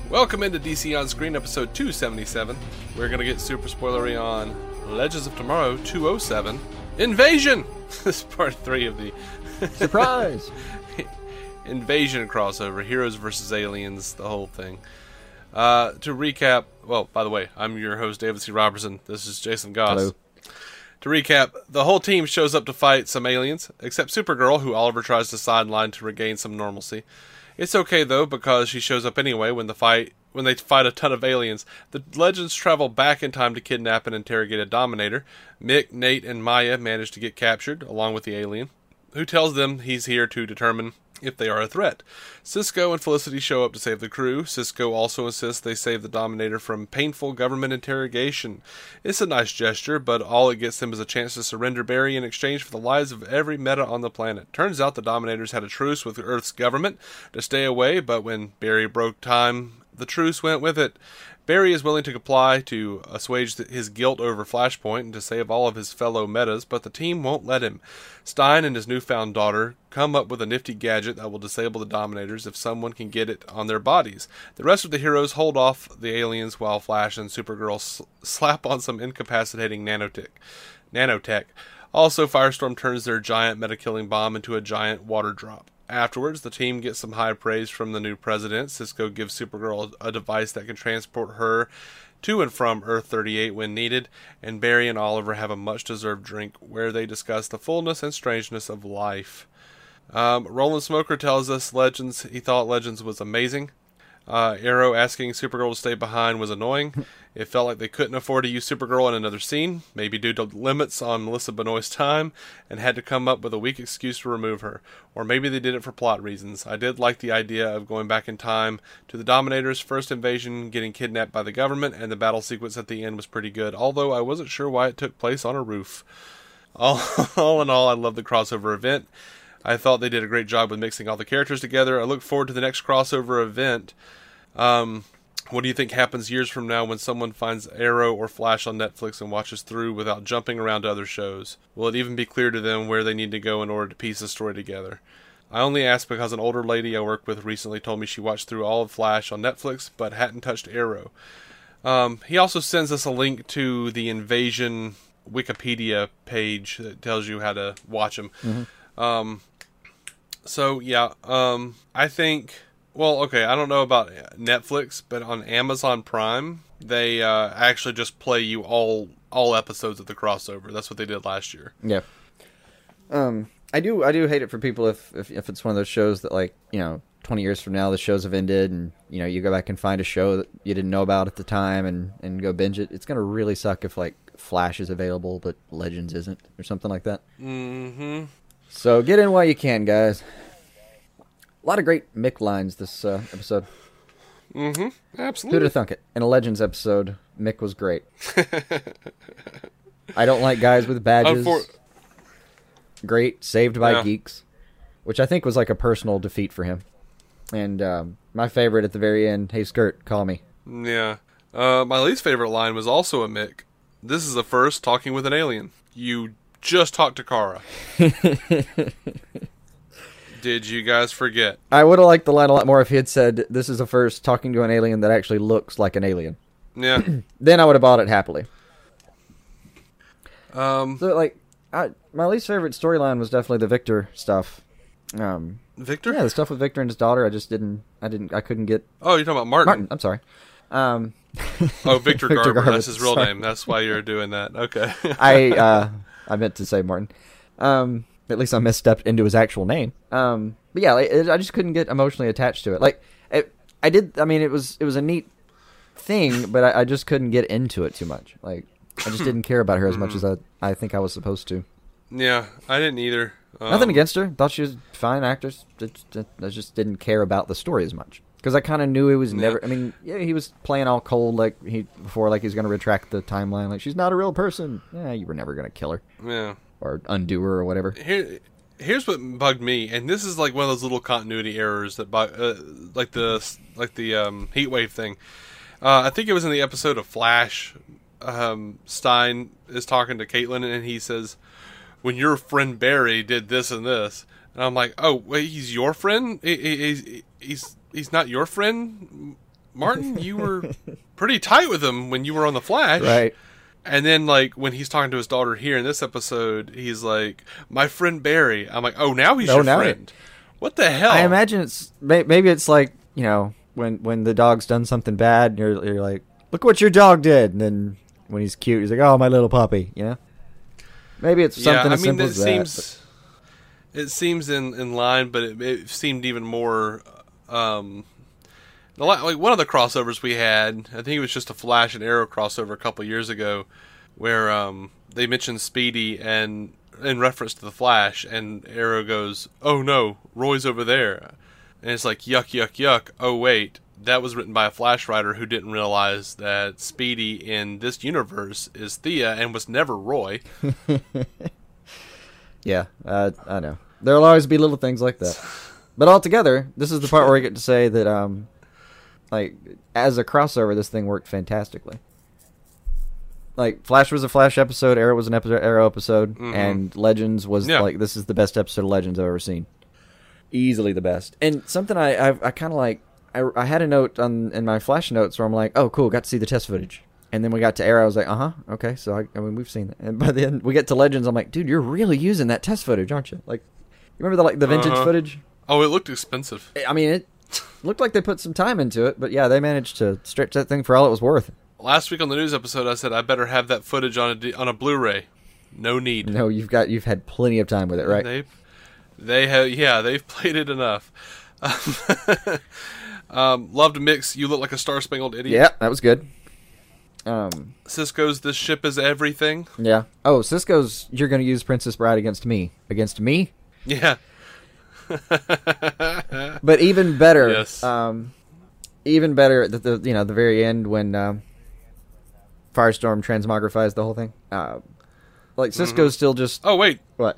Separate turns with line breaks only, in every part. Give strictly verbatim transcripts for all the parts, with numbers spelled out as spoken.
Welcome into D C On Screen, episode two seventy-seven. We're going to get super spoilery on Legends of Tomorrow two oh seven. Invasion! This is part three of the...
Surprise!
Invasion crossover. Heroes versus aliens, the whole thing. Uh, to recap... Well, by the way, I'm your host, David C. Robertson. This is Jason Goss.
Hello.
To recap, the whole team shows up to fight some aliens, except Supergirl, who Oliver tries to sideline to regain some normalcy. It's okay, though, because she shows up anyway when the fight when they fight a ton of aliens. The Legends travel back in time to kidnap and interrogate a Dominator. Mick, Nate, and Maya manage to get captured, along with the alien, who tells them he's here to determine if they are a threat. Cisco and Felicity show up to save the crew. Cisco also insists they save the Dominator from painful government interrogation. It's a nice gesture, but all it gets them is a chance to surrender Barry in exchange for the lives of every meta on the planet. Turns out the Dominators had a truce with Earth's government to stay away, but when Barry broke time, the truce went with it. Barry is willing to comply to assuage his guilt over Flashpoint and to save all of his fellow metas, but the team won't let him. Stein and his newfound daughter come up with a nifty gadget that will disable the Dominators if someone can get it on their bodies. The rest of the heroes hold off the aliens while Flash and Supergirl sl- slap on some incapacitating nanotech. nanotech. Also, Firestorm turns their giant meta-killing bomb into a giant water drop. Afterwards, the team gets some high praise from the new president. Cisco gives Supergirl a device that can transport her to and from Earth thirty-eight when needed, and Barry and Oliver have a much-deserved drink where they discuss the fullness and strangeness of life. Um, Roland Smoker tells us Legends he thought Legends was amazing. Uh, Arrow asking Supergirl to stay behind was annoying. It felt like they couldn't afford to use Supergirl in another scene, maybe due to limits on Melissa Benoist's time, and had to come up with a weak excuse to remove her. Or maybe they did it for plot reasons. I did like the idea of going back in time to the Dominator's first invasion, getting kidnapped by the government, and the battle sequence at the end was pretty good, although I wasn't sure why it took place on a roof. All, all in all, I love the crossover event. I thought they did a great job with mixing all the characters together. I look forward to the next crossover event. Um, what do you think happens years from now when someone finds Arrow or Flash on Netflix and watches through without jumping around to other shows? Will it even be clear to them where they need to go in order to piece the story together? I only ask because an older lady I worked with recently told me she watched through all of Flash on Netflix but hadn't touched Arrow. Um, he also sends us a link to the Invasion Wikipedia page that tells you how to watch them. Mm-hmm. Um, so, yeah, um, I think... Well, okay, I don't know about Netflix, but on Amazon Prime, they uh, actually just play you all all episodes of the crossover. That's what they did last year.
Yeah. Um, I do I do hate it for people if, if, if it's one of those shows that, like, you know, twenty years from now the shows have ended and, you know, you go back and find a show that you didn't know about at the time and, and go binge it. It's going to really suck if, like, Flash is available but Legends isn't or something like that.
Mm-hmm.
So get in while you can, guys. A lot of great Mick lines this uh, episode.
Mm-hmm. Absolutely.
Who'd have thunk it? In a Legends episode, Mick was great. I don't like guys with badges. Unfor- great. Saved by
yeah.
Geeks. Which I think was like a personal defeat for him. And um, my favorite at the very end, hey, Skirt, call me.
Yeah. Uh, my least favorite line was also a Mick. This is the first talking with an alien. You just talked to Kara. Did you guys forget?
I would have liked the line a lot more if he had said, this is the first talking to an alien that actually looks like an alien.
Yeah.
Then I would have bought it happily.
Um,
so, like, I, my least favorite storyline was definitely the Victor stuff. Um,
Victor?
Yeah, the stuff with Victor and his daughter, I just didn't, I didn't, I couldn't get...
Oh, you're talking about Martin.
Martin, I'm sorry. Um,
oh, Victor, Victor Garber. Garber, that's his real
sorry.
name. That's why you're doing that. Okay.
I, uh, I meant to say Martin. Um... At least I misstepped into his actual name. Um, but yeah, like, it, I just couldn't get emotionally attached to it. Like, it, I did. I mean, it was it was a neat thing, but I, I just couldn't get into it too much. Like, I just didn't care about her as much as I, I think I was supposed to.
Yeah, I didn't either. Um,
Nothing against her. Thought she was a fine actress. Just, I just didn't care about the story as much because I kind of knew he was never. Yeah. I mean, yeah, he was playing all cold like he before, like he's going to retract the timeline. Like, she's not a real person. Yeah, you were never going to kill her.
Yeah.
Or undo her or whatever.
Here, here's what bugged me, and this is like one of those little continuity errors that, uh, like the like the um, heat wave thing. Uh, I think it was in the episode of Flash. Um, Stein is talking to Caitlin, and he says, "When your friend Barry did this and this," and I'm like, "Oh, wait, he's your friend? He, he, he's he's he's not your friend." Martin, you were pretty tight with him when you were on The Flash.
Right.
And then, like, when he's talking to his daughter here in this episode, he's like, my friend Barry. I'm like, oh, now he's
Oh,
your
now
friend. What the hell?
I imagine it's may- maybe it's like, you know, when when the dog's done something bad, and you're you're like, look what your dog did, and then when he's cute, he's like, oh, my little puppy, you know. Maybe it's something
yeah, I
as
mean,
simple
it
as
seems
that.
it seems in, in line, but it, it seemed even more. Um, the la- like one of the crossovers we had, I think it was just a Flash and Arrow crossover a couple years ago, where um, they mentioned Speedy and in reference to the Flash, and Arrow goes, "Oh no, Roy's over there," and it's like yuck, yuck, yuck. Oh wait, that was written by a Flash writer who didn't realize that Speedy in this universe is Thea and was never Roy.
Yeah, uh, I know. There'll always be little things like that. But altogether, this is the part where I get to say that, um, like, as a crossover, this thing worked fantastically. Like, Flash was a Flash episode, Arrow was an episode, Arrow episode,
mm-hmm.
and Legends was,
yeah.
like, this is the best episode of Legends I've ever seen. Easily the best. And something I I, I kind of like, I, I had a note on in my Flash notes where I'm like, oh, cool, got to see the test footage. And then we got to Arrow, I was like, uh-huh, okay, so I, I mean, we've seen that. And by the end, we get to Legends, I'm like, dude, you're really using that test footage, aren't you? Like, you remember the, like, the vintage
uh-huh.
footage?
Oh, it looked expensive.
I mean, it looked like they put some time into it, but yeah, they managed to stretch that thing for all it was worth.
Last week on the news episode, I said I better have that footage on a D- on a Blu-ray. No need.
No, you've got you've had plenty of time with it, right?
They, they have, yeah, they've played it enough. um, loved Mix. You look like a star-spangled idiot.
Yeah, that was good. Um,
Cisco's "This ship is everything."
yeah. Oh, Cisco's "You're going to use Princess Bride against me." Against me?
Yeah.
But even better,
Yes.
um, even better at the, the you know the very end when um, Firestorm transmogrifies the whole thing. Uh, like Cisco's
Mm-hmm.
still just
Oh wait,
what?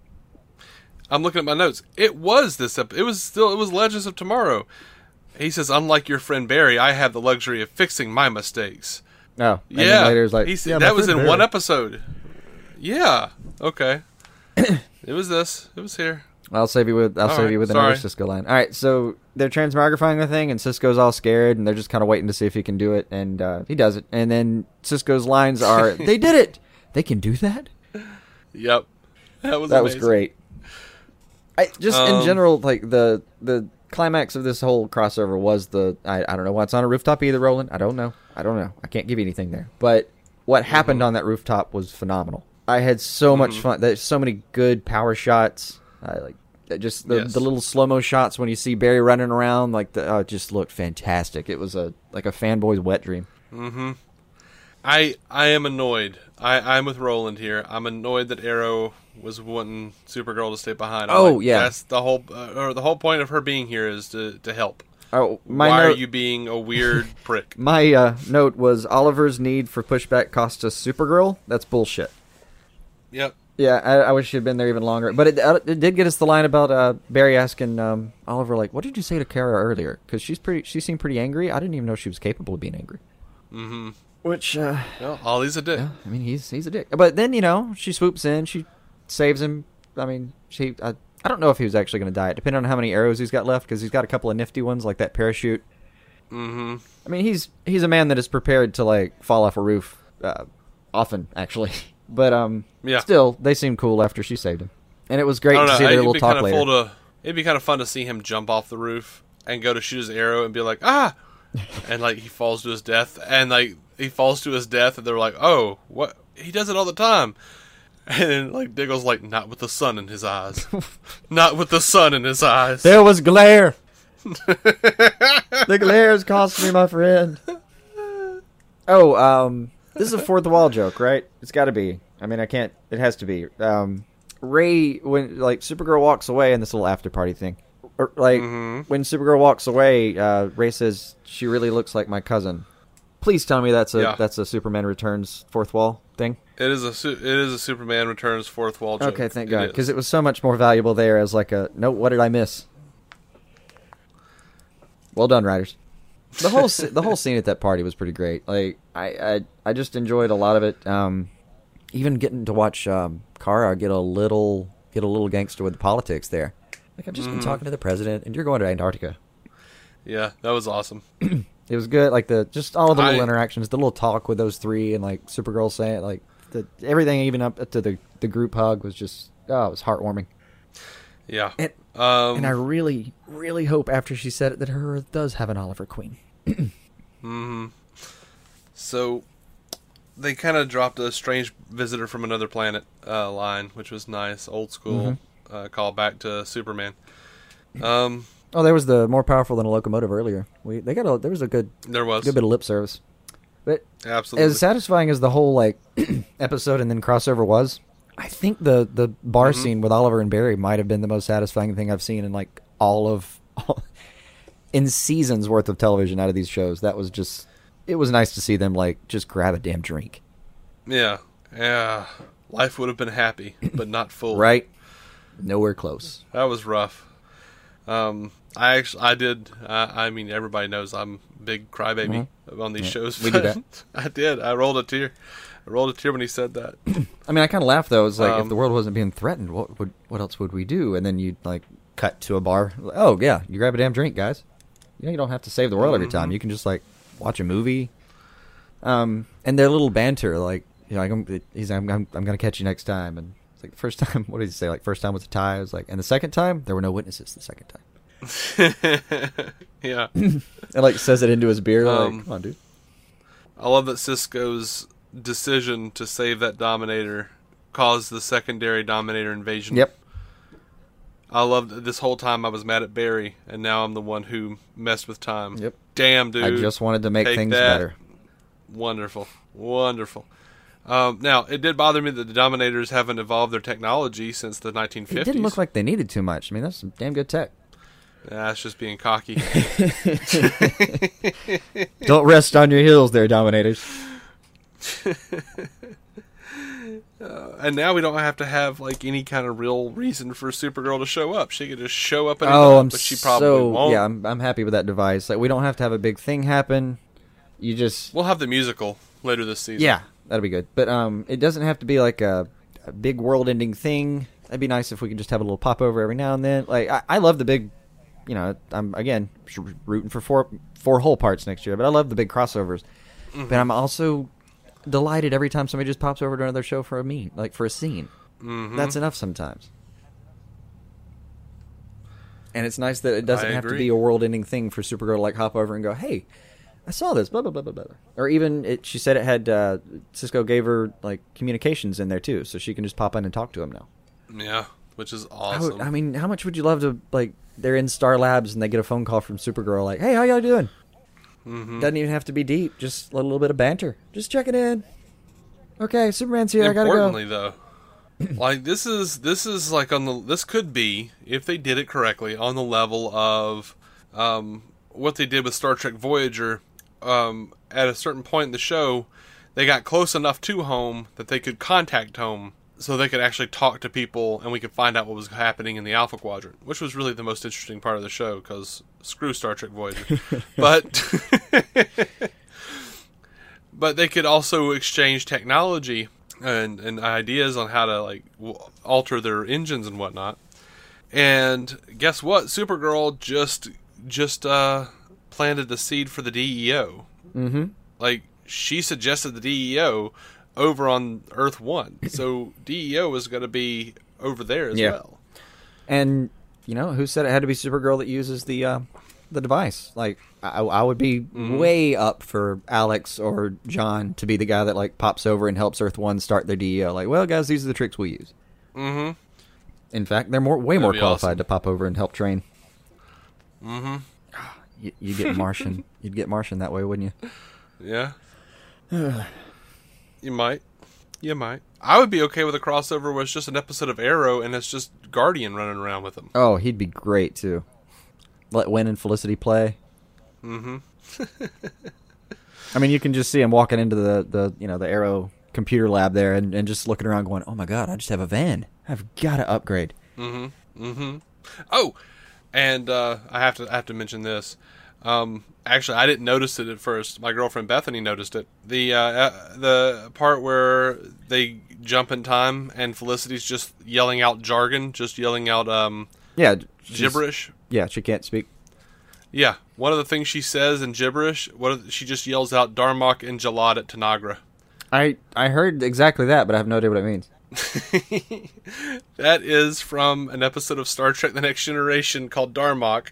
I'm looking at my notes. It was this. Ep- it was still. It was Legends of Tomorrow. He says, "Unlike your friend Barry, I have the luxury of fixing my mistakes."
Oh, and
Yeah,
then later it's like
He said-
yeah, my
that was in
friend
one
Barry.
episode. Yeah. Okay. It was this. It was here.
I'll save you with I'll
All
save
right,
you with another
sorry.
Cisco line. All right, so they're transmogrifying the thing, and Cisco's all scared, and they're just kind of waiting to see if he can do it, and uh, he does it. And then Cisco's lines are, "They did it! They can do that."
Yep. That was
That was
amazing.
great. I just in
Um,
general, like the the climax of this whole crossover was the I, I don't know what's on a rooftop either, Roland. I don't know. I don't know. I can't give you anything there. But what happened
Mm-hmm.
on that rooftop was phenomenal. I had so much
Mhm.
fun. There's so many good power shots. I like just the,
Yes.
the little slow mo shots when you see Barry running around. Like the, oh, it just looked fantastic. It was a like a fanboy's wet dream.
Mm-hmm. I I am annoyed. I I'm with Roland here. I'm annoyed that Arrow was wanting Supergirl to stay behind. I'm
Oh,
like,
yeah.
That's the whole uh, or the whole point of her being here is to to help.
Oh, my
Why
note,
are you being a weird prick?
my uh, note was Oliver's need for pushback cost us Supergirl. That's bullshit.
Yep.
Yeah, I, I wish she'd been there even longer. But it, uh, it did get us the line about uh, Barry asking um, Oliver, like, "What did you say to Kara earlier?" Because she's pretty. She seemed pretty angry. I didn't even know she was capable of being angry.
Mm-hmm.
Which, uh,
Well, Ollie's a dick.
yeah, I mean, he's he's a dick. But then you know, she swoops in, she saves him. I mean, she. I, I don't know if he was actually going to die. Depending on how many arrows he's got left, because he's got a couple of nifty ones like that parachute.
Mm-hmm.
I mean, he's he's a man that is prepared to like fall off a roof, uh, often actually. But um,
Yeah.
still, they seemed cool after she saved him, and it was great
I don't
to
know.
see their
It'd
little
be
talk
kind of
later.
full to. It'd be kind of fun to see him jump off the roof and go to shoot his arrow and be like, ah, and like he falls to his death, and like he falls to his death, and they're like, oh, what? He does it all the time. And then like Diggle's like, not with the sun in his eyes, not with the sun in his eyes.
There was glare. The glare has cost me my friend. Oh, um, this is a fourth wall joke, right? It's got to be. I mean, I can't. It has to be. Um, Ray, when like Supergirl walks away in this little after party thing, or, like
Mhm.
when Supergirl walks away, uh, Ray says she really looks like my cousin. Please tell me that's a
Yeah.
that's a Superman Returns fourth wall thing.
It is a su- it is a Superman Returns fourth wall joke.
Okay, thank
It
God,
is.
because it was so much more valuable there as like a no. What did I miss? Well done, writers. The whole sce- the whole scene at that party was pretty great. Like I I, I just enjoyed a lot of it. Um, even getting to watch um, Kara get a little get a little gangster with the politics there. Like I've just been
Mhm.
talking to the president, and you're going to Antarctica.
Yeah, that was awesome.
It was good. Like the just all of the little
I-
interactions, the little talk with those three, and like Supergirl saying like the everything, even up to the the group hug was just oh, it was heartwarming.
Yeah.
And,
Um,
and I really, really hope after she said it that her Earth does have an Oliver Queen.
hmm So they kind of dropped a strange visitor from another planet uh, line, which was nice, old school
Mm-hmm.
uh, call back to Superman. Um,
Oh, there was the more powerful than a locomotive earlier. We they got a there was a good
there was
good bit of lip service, but
absolutely
as satisfying as the whole like episode and then crossover was, I think the the bar
Mhm.
scene with Oliver and Barry might have been the most satisfying thing I've seen in like all of in seasons worth of television out of these shows. That was just it was nice to see them like just grab a damn drink.
yeah, yeah. Life would have been happy, but not full.
Right? Nowhere close.
That was rough. Um, I actually, I did. I, I mean, everybody knows I'm a big crybaby on these
Yeah,
shows.
we do
but
that.
I did. I rolled a tear. I rolled a tear when he said that.
I mean, I kind of laughed though. It was like if
Um,
the world wasn't being threatened, what would what else would we do? And then you like cut to a bar. Oh yeah, you grab a damn drink, guys. You know, you don't have to save the world every time.
Mhm.
You can just like watch a movie. Um, and their little banter, like you know, like I'm, he's I'm, I'm I'm gonna catch you next time. And it's like first time. What did he say? Like first time was a tie. I was like, and the second time there were no witnesses. The second time,
Yeah.
and like says it into his beer.
Um,
like, come on, dude.
I love that Cisco's decision to save that Dominator caused the secondary Dominator invasion.
Yep.
I loved this whole time I was mad at Barry, and now I'm the one who messed with time.
Yep.
Damn, dude.
I just wanted to make
take
things
that.
better.
Wonderful. Wonderful. Um, now, it did bother me that the Dominators haven't evolved their technology since the nineteen fifties.
It didn't look like they needed too much. I mean, that's some damn good tech.
That's just being cocky.
Don't rest on your heels there, Dominators.
Uh, and now we don't have to have like any kind of real reason for Supergirl to show up. She could just show up at
Oh, I'm
but she probably
so
won't.
yeah. I'm I'm happy with that device. Like we don't have to have a big thing happen. You just
We'll have the musical later this season.
yeah, that'll be good. But um, it doesn't have to be like a, a big world-ending thing. That'd be nice if we could just have a little popover every now and then. Like I, I love the big, you know, I'm again rooting for four four whole parts next year. But I love the big crossovers.
Mm-hmm.
But I'm also delighted every time somebody just pops over to another show for a mean, like for a scene.
Mhm.
That's enough sometimes. And it's nice that it doesn't
I
have to
agree.
be a world-ending thing for Supergirl to like hop over and go, "Hey, I saw this." Blah blah blah blah blah. Or even it, she said it had uh, Cisco gave her like communications in there too, so she can just pop in and talk to him now.
Yeah, which is
I,
awesome.
would- I mean, how much would you love to like? They're in Star Labs and they get a phone call from Supergirl like, "Hey, how y'all doing?"
Mhm.
Doesn't even have to be deep, just a little bit of banter. Just checking in. Okay, Superman's here. I gotta go.
Importantly, though, like this is this is like on the this could be, if they did it correctly, on the level of um, what they did with Star Trek Voyager. Um, at a certain point in the show, they got close enough to home that they could contact home, so they could actually talk to people, and we could find out what was happening in the Alpha Quadrant, which was really the most interesting part of the show. Because screw Star Trek Voyager, but. But they could also exchange technology and, and ideas on how to like w- alter their engines and whatnot. And guess what? Supergirl just just uh, planted the seed for the D E O.
Mm-hmm.
Like she suggested the D E O over on Earth One, so D E O is going to be over there as
Yeah.
well.
And you know who said it had to be Supergirl that uses the uh, the device? Like I, I would be
Mhm.
way up for Alex or John to be the guy that like pops over and helps Earth One start their D E O. Like, well, guys, these are the tricks we use.
Mm-hmm.
In fact, they're more way
That'd
more
be
qualified
awesome.
to pop over and help train.
Mm-hmm.
You, you get Martian. You'd get Martian that way, wouldn't you?
Yeah. You might. You might. I would be okay with a crossover where it's just an episode of Arrow and it's just Guardian running around with them.
Oh, he'd be great too. Let Win and Felicity play.
Mm-hmm.
I mean, you can just see him walking into the, the you know the Arrow computer lab there and, and just looking around, going, "Oh my god, I just have a van. I've got to upgrade."
Mm-hmm. Mm-hmm. Oh, and uh, I have to I have to mention this. Um, actually, I didn't notice it at first. My girlfriend Bethany noticed it. The uh, uh, the part where they jump in time and Felicity's just yelling out jargon, just yelling out um,
Yeah, she's-
gibberish.
Yeah, she can't speak.
Yeah, one of the things she says in gibberish, what are- she just yells out Darmok and Jalad at Tanagra.
I I heard exactly that, but I have no idea what it means.
That is from an episode of Star Trek The Next Generation called Darmok,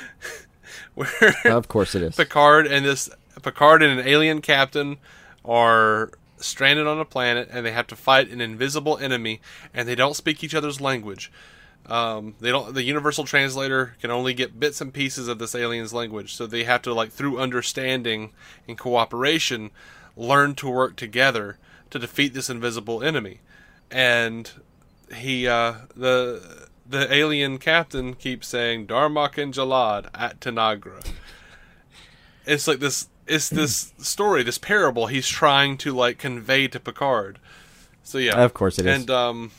where
Of course it is.
Picard and this Picard and an alien captain are stranded on a planet, and they have to fight an invisible enemy, and they don't speak each other's language. Um, they don't. The universal translator can only get bits and pieces of this alien's language, so they have to, like, through understanding and cooperation, learn to work together to defeat this invisible enemy. And he, uh, the the alien captain keeps saying Darmok and Jalad at Tanagra. It's like this. It's this story, this parable he's trying to, like, convey to Picard. So yeah,
Of course it is.
And um,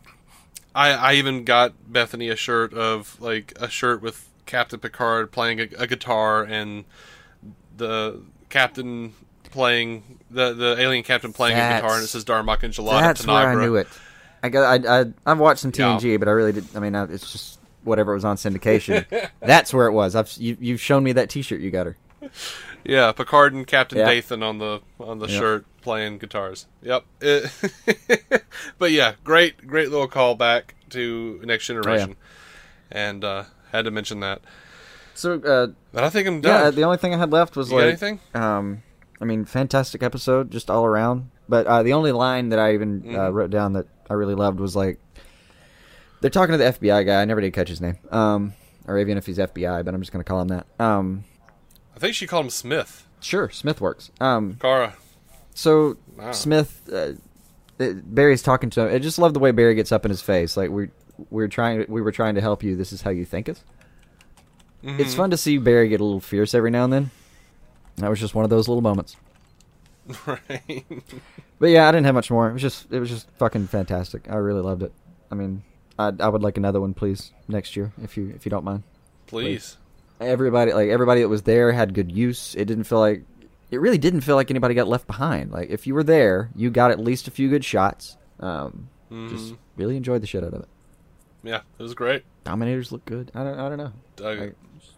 I I even got Bethany a shirt of like a shirt with Captain Picard playing a, a guitar and the captain playing the the alien captain playing a guitar, and it says Darmok and Jalad at
That's
Tanagra.
where I knew it. I got. I. I I've watched some T N G, but I really did. I mean, I, it's just whatever was on syndication. That's where it was. I've you, you've shown me that T-shirt you got her.
Yeah, Picard and Captain
Yeah.
Dathan on the on the
Yep.
shirt playing guitars. Yep. It- but yeah, great great little callback to Next Generation, and uh, had to mention that.
So uh,
But I think I'm
yeah,
done.
the only thing I had left was
You got
like,
anything?
um, I mean, fantastic episode just all around. But uh, the only line that I even uh,
Mhm.
wrote down that I really loved was like, they're talking to the F B I guy. I never did catch his name, um, or even if he's F B I, but I'm just gonna call him that. Um,
I think she called him Smith.
sure, Smith works. Um,
Kara.
so
Wow.
Smith, uh, it- Barry's talking to him. I just love the way Barry gets up in his face. Like we we're trying we were trying to help you. This is how you think us.
Mhm.
It's fun to see Barry get a little fierce every now and then. That was just one of those little moments.
Right.
But yeah, I didn't have much more. It was just it was just fucking fantastic. I really loved it. I mean, I I would like another one, please, next year, if you if you don't mind.
Please.
Everybody like everybody that was there had good use. It didn't feel like it really didn't feel like anybody got left behind. Like if you were there, you got at least a few good shots. Um, just
Mhm.
really enjoyed the shit out of it.
Yeah, it was great.
Dominators look good. I don't I don't know.
Dug it.
Like,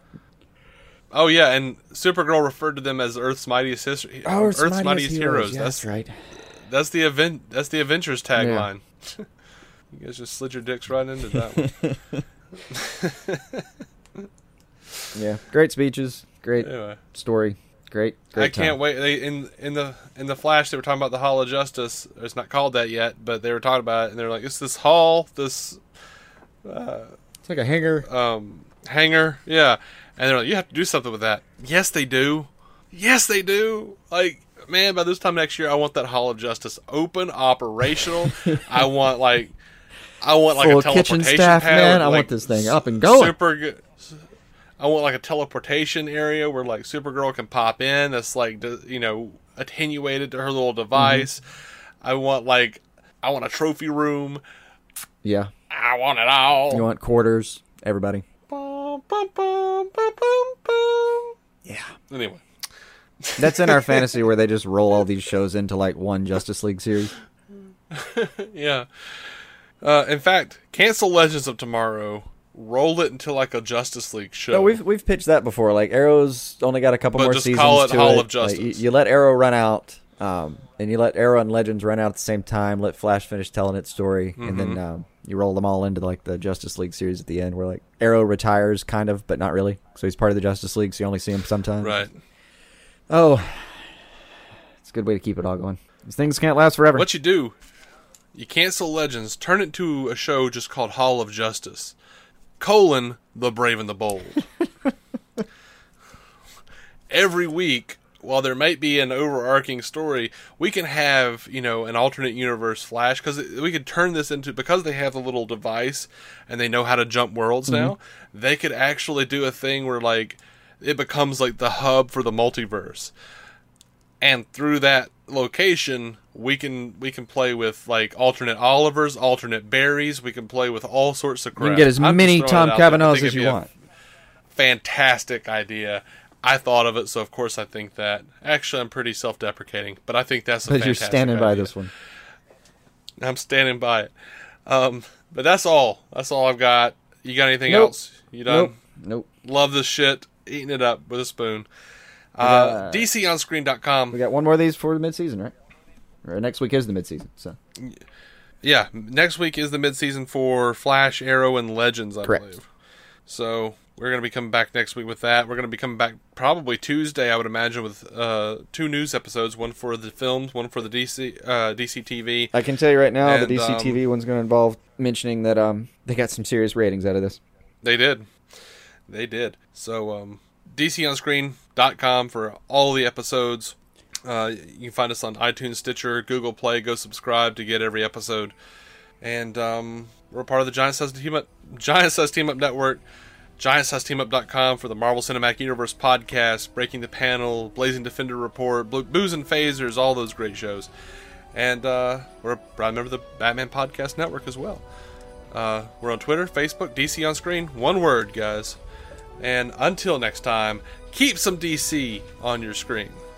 Oh yeah, and Supergirl referred to them as Earth's mightiest history.
Oh,
Earth's, mightiest, heroes.
Yeah,
that's
that's right.
That's the event. That's the Avengers tagline. You guys just slid your dicks right into that one.
Yeah, great speeches, great
Anyway,
story, great. great
I can't
time.
wait. They in in the in the Flash, they were talking about the Hall of Justice. It's not called that yet, but they were talking about it, and they're like, "It's this hall, this
It's like a hanger.
um, hangar, yeah." And they're like, "You have to do something with that." Yes, they do. Yes, they do. Like, man, by this time next year, I want that Hall of Justice open, operational. I want like, I want like
Full
a
of kitchen
teleportation
staff,
pad,
man. I
like,
want this thing up and going.
Super good. I want like a teleportation area where like Supergirl can pop in. That's like d- you know attenuated to her little device.
Mm-hmm.
I want like I want a trophy room.
Yeah.
I want it all.
You want quarters, everybody.
Bum, bum, bum, bum, bum, bum.
Yeah.
Anyway,
That's in our fantasy where they just roll all these shows into like one Justice League series.
yeah. Uh, in fact, cancel Legends of Tomorrow. Roll it into like a Justice League show.
No, we've we've pitched that before. Like Arrow's only got a couple
But
more
just
seasons
call it
to
Hall
it.
of Justice.
Like, you, you let Arrow run out, um, and you let Arrow and Legends run out at the same time. Let Flash finish telling its story, and then
Mm-hmm.
um, you roll them all into like the Justice League series at the end, where like Arrow retires, kind of, but not really. So he's part of the Justice League, so you only see him sometimes.
right.
Oh, it's a good way to keep it all going. These things can't last forever.
What you do, you cancel Legends, turn it to a show just called Hall of Justice, colon, The Brave and the Bold. Every week, while there might be an overarching story, we can have, you know, an alternate universe Flash, because we could turn this into, because they have the little device, and they know how to jump worlds now, they could actually do a thing where, like, it becomes, like, the hub for the multiverse. And through that location, we can we can play with like alternate Olivers, alternate Barrys. We can play with all sorts of crap.
You can get as
I'm just
many
throwing
Tom
it out there. I
Cavanaughs
think
as
it'd
you
be a
want.
Fantastic idea. I thought of it, so of course I think that. Actually, I'm pretty self-deprecating, but I think that's a
Because you're
fantastic
standing by
idea.
this one.
I'm standing by it. Um, but that's all. That's all I've got. You got anything
Nope.
else? You done?
Nope. Nope.
Love this shit. eating it up with a spoon.
got,
Uh, D C on screen dot com.
We got one more of these for the midseason, right? Or next week is the midseason, so.
Yeah, next week is the midseason for Flash, Arrow, and Legends, I
Correct.
believe. So we're going to be coming back next week with that. We're going to be coming back probably Tuesday, I would imagine, with uh, two news episodes, one for the films, one for the D C uh, D C T V.
I can tell you right now,
And,
the D C T V
um,
one's going to involve mentioning that um they got some serious ratings out of this.
They did. They did. So um, D C on screen dot com for all the episodes. Uh, you can find us on iTunes, Stitcher, Google Play. Go subscribe to get every episode. And um, we're part of the Giant Size Team Up, Giant Size Team Up Network. Giant Size Team Up dot com for the Marvel Cinematic Universe podcast, Breaking the Panel, Blazing Defender Report, Blue, Booze and Phasers, all those great shows. And uh, we're a proud member of the Batman Podcast Network as well. Uh, we're on Twitter, Facebook, D C on Screen. One word, guys. And until next time, keep some D C on your screen.